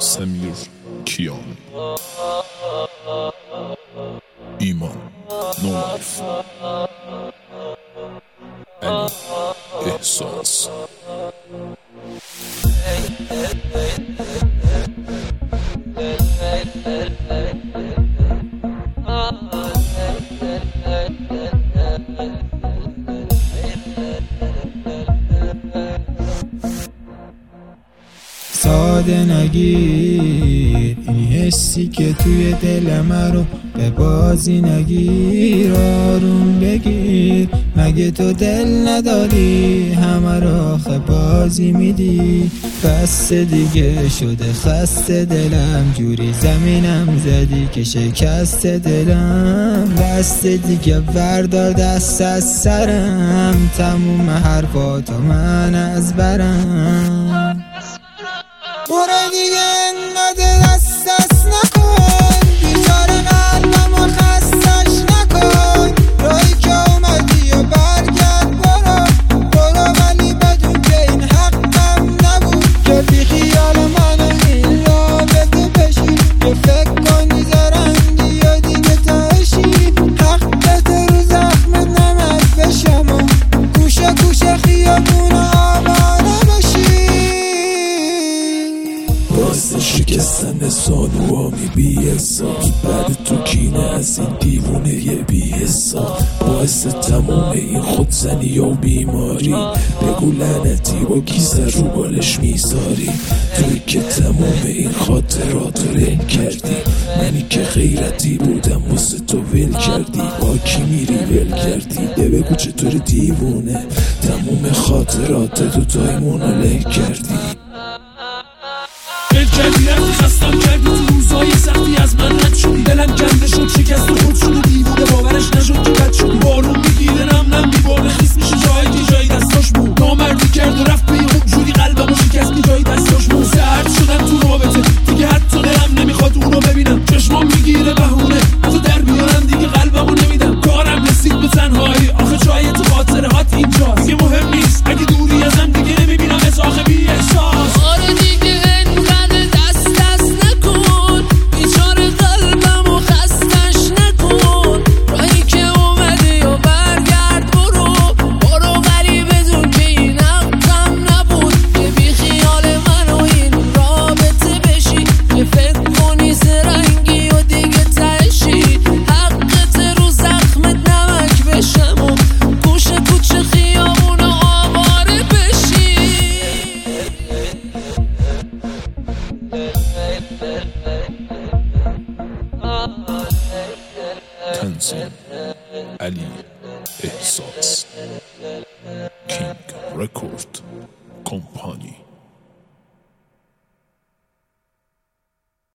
سمیر کیان ایمان نولایف علی احساس ساده نگیر این حسی که توی دل من رو به بازی نگیر، آروم بگیر. مگه تو دل نداری همه رو آخه بازی میدی؟ بس دیگه شده خسته دلم، جوری زمینم زدی که شکست دلم. بس دیگه بردار دست از سرم، تموم حرفاتو من از برم. برو دیگه انقدر دست نکن، بیچاره قلبمو خستش نکن. راهی که اومدی و برگرد برو ولی بدون که این حقم نبود که بی خیال منو این رابطه بشی، که فکر کنی زرنگی و دیگه تاشی. حقت رو زخمت نمک بشم و گوشه گوشه خیابون آواره بشی. باعث شکستن سالوامی بی حساب، بعد تو کینه از این دیوونه بی حساب، باعث تمام این خودزنی و بیماری. بگو لعنتی با کی سر رو بالش میذاری؟ توی که تمام این خاطرات رو رنگ کردی، منی که غیرتی بودم واسه تو ول کردی. با کی میری ول کردی؟ بگو چطور دیوونه تمام خاطرات تو تایمونو لنگ کردی. ول کردی رفتی خستم کردی، تو روزهای سختی از من رد شدی. دلم کنده شد شکست و خود شده دیوونه، باورش نشد که بد شدی. بارون میگیره نم میباره، خیس میشه جایی که جایی دستاش بود. نامردی کرد و رفت به خوب جوری قلبمو شکست که جایی دستاش بود. سرد شدم تو رابطه دیگه، حتی دلم نمیخواد اونو ببینم. چشمام میگیره بهونه تو در بیارم، دیگه قلبمو نمیدم. کارم رسید به تنهایی، آخه جای تو خاطره هات اینجاست. دیگه مهم نیست اگه دوری ازم، دیگه نمیبینم از آخه بی احساس. تنظیم علی احساس، کینگ رکورد کمپانی.